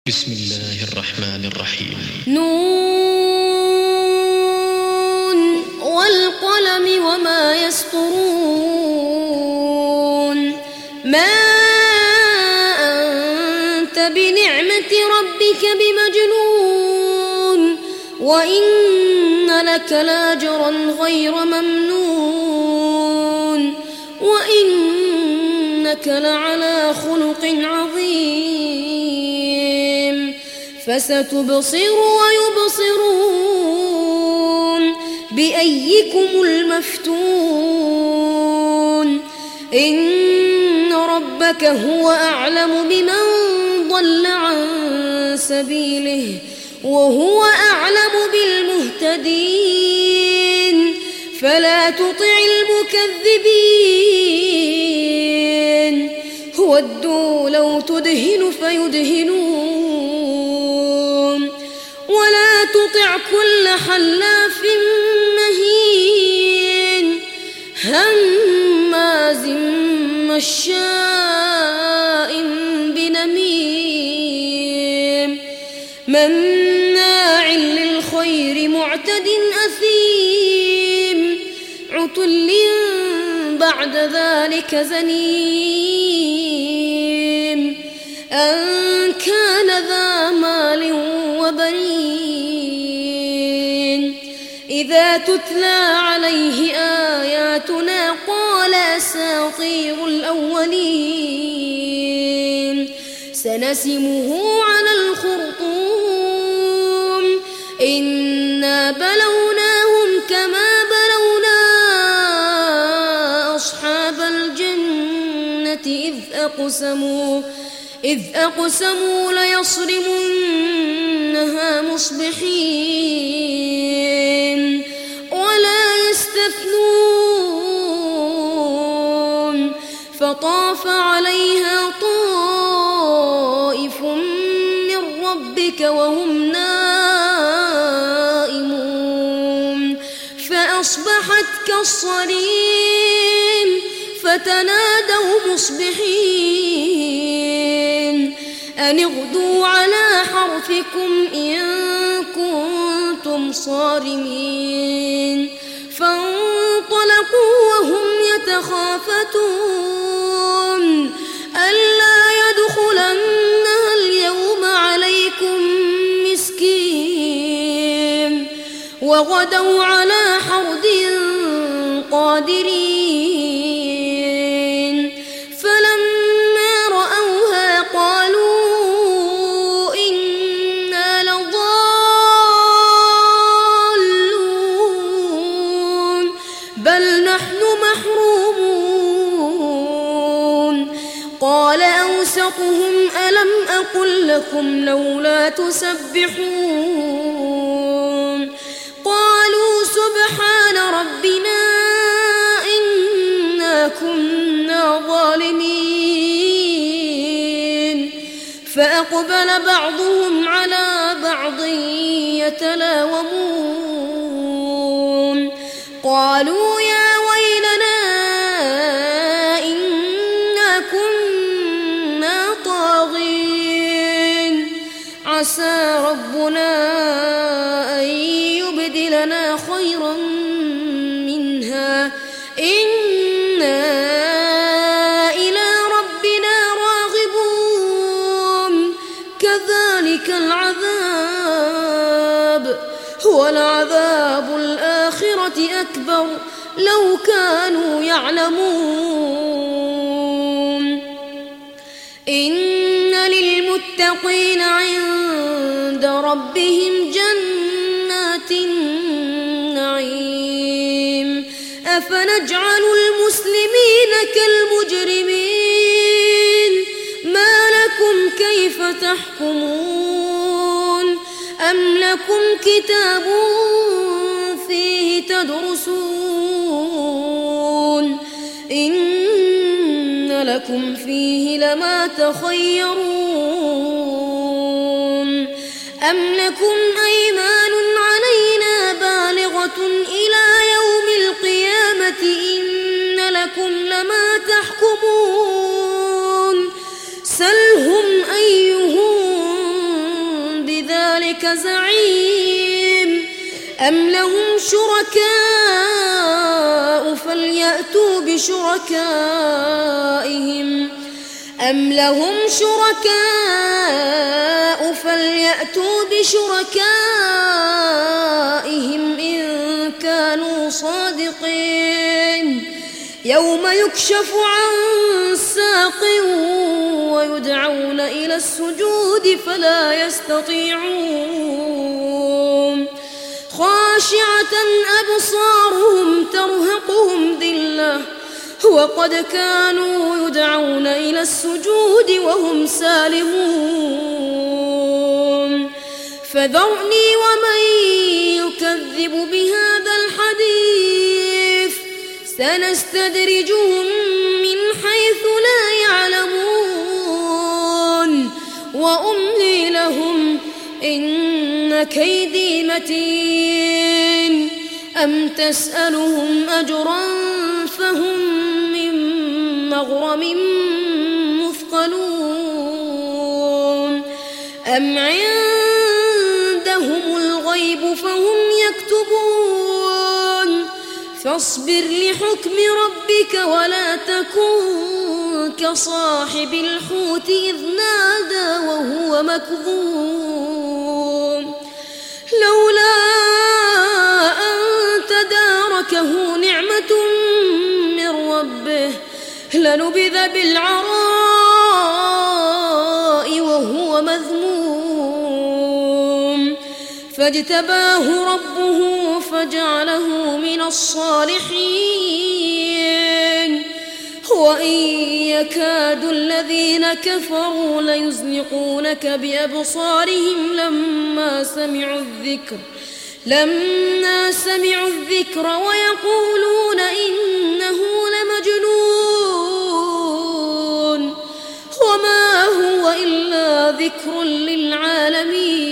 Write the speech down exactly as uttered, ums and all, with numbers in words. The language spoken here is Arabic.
بسم الله الرحمن الرحيم. نون والقلم وما يسطرون. ما أنت بنعمة ربك بمجنون وإن لك لأجرا غير ممنون وإنك لعلى خلق عظيم. فستبصر ويبصرون بأيكم المفتون. إن ربك هو أعلم بمن ضل عن سبيله وهو أعلم بالمهتدين. فلا تطع المكذبين ودوا لو تدهن فيدهنون ولا تطع كل حلاف مهين هماز مشاء بنميم مناع للخير معتد أثيم عتل بعد ذلك زنيم أن كان ذا مال وبنين. إذا تتلى عليه آياتنا قال أساطير الأولين. سنسمه على الخرطوم. إنا بلوناهم كما بلونا أصحاب الجنة إذ أقسموا إذ أقسموا ليصرمنها مصبحين ولا يستثنون. فطاف عليها طائف من ربك وهم نائمون فأصبحت كالصريم. فتنادوا مصبحين أن اغدوا على حرثكم إن كنتم صارمين. فانطلقوا وهم يتخافتون ألا يدخلنها اليوم عليكم مسكين وغدوا على حرد قادرين. فلما رأوها قالوا إنا لضالون بل نحن محرومون. قال أوسطهم ألم أقل لكم لولا تسبحون. قالوا سبحان ربنا كنا ظالمين. فأقبل بعضهم على بعض يتلاومون قالوا يا ويلنا إنا كنا طاغين عسى ربنا أن يبدلنا خيرا منها إنا إلى ربنا راغبون. كذلك العذاب ولعذاب الآخرة أكبر لو كانوا يعلمون. إن للمتقين عند ربهم جنات النعيم. أفنجعل المسلمين كالمجرمين ما لكم كيف تحكمون أم لكم كتاب فيه تدرسون إن لكم فيه لما تخيرون أم لكم أيمان علينا بالغة إلى يوم القيامة إن لكم لما تحكمون. سلهم أيهم ربك زعيم أم لهم شركاء فليأتوا بشركائهم أم لهم شركاء فليأتوا بشركائهم إن كانوا صادقين يوم يكشف عن ساق ويدعون إلى السجود فلا يستطيعون خاشعة أبصارهم ترهقهم ذلة وقد كانوا يدعون إلى السجود وهم سالمون فذرني ومن يكذب بهذا الحديث سنستدرجهم من حيث لا يعلمون وأملي لهم إن كيدي متين أم تسألهم أجرا فهم من مغرم مثقلون أم عندهم الغيب فهم يكتبون فاصبر لحكم ربك ولا تكن كصاحب الحوت إذ نادى وهو مكظوم لولا أن تداركه نعمة من ربه لنبذ بالعراء وهو مذموم فاجتباه ربه فجعله من الصالحين وإن يكاد الذين كفروا ليزلقونك بأبصارهم لما سمعوا الذكر لما سمعوا الذكر ويقولون إنه لمجنون وما هو إلا ذكر للعالمين